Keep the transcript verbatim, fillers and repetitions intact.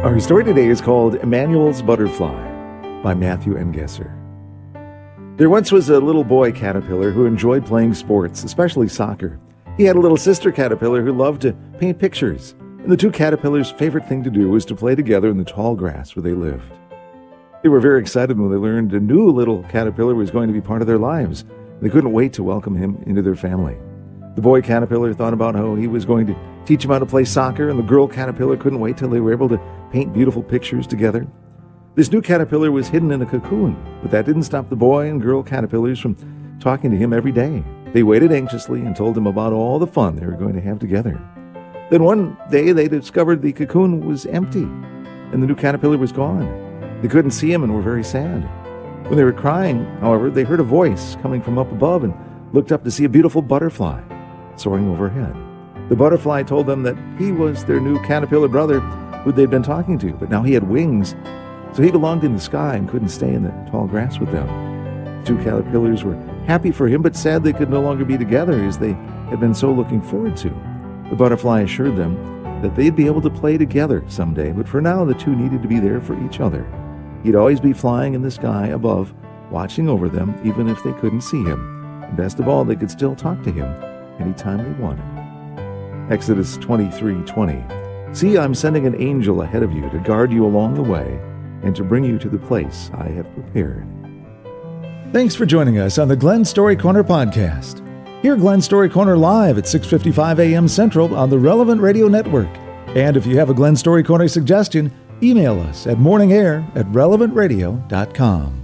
Our story today is called Emmanuel's Butterfly by Matthew Engesser. There once was a little boy caterpillar who enjoyed playing sports, especially soccer. He had a little sister caterpillar who loved to paint pictures, and the two caterpillars' favorite thing to do was to play together in the tall grass where they lived. They were very excited when they learned a new little caterpillar was going to be part of their lives. They couldn't wait to welcome him into their family. The boy caterpillar thought about how he was going to teach him how to play soccer, and the girl caterpillar couldn't wait till they were able to paint beautiful pictures together. This new caterpillar was hidden in a cocoon, but that didn't stop the boy and girl caterpillars from talking to him every day. They waited anxiously and told him about all the fun they were going to have together. Then one day they discovered the cocoon was empty, and the new caterpillar was gone. They couldn't see him and were very sad. When they were crying, however, they heard a voice coming from up above and looked up to see a beautiful butterfly soaring overhead. The butterfly told them that he was their new caterpillar brother who they'd been talking to, but now he had wings, so he belonged in the sky and couldn't stay in the tall grass with them. The two caterpillars were happy for him, but sad they could no longer be together as they had been so looking forward to. The butterfly assured them that they'd be able to play together someday, but for now the two needed to be there for each other. He'd always be flying in the sky above, watching over them, even if they couldn't see him. And best of all, they could still talk to him anytime they wanted. Exodus twenty-three twenty. See, I'm sending an angel ahead of you to guard you along the way and to bring you to the place I have prepared. Thanks for joining us on the Glen Story Corner podcast. Hear Glen Story Corner live at six fifty-five a.m. Central on the Relevant Radio Network. And if you have a Glen Story Corner suggestion, email us at morningair at relevant radio dot com.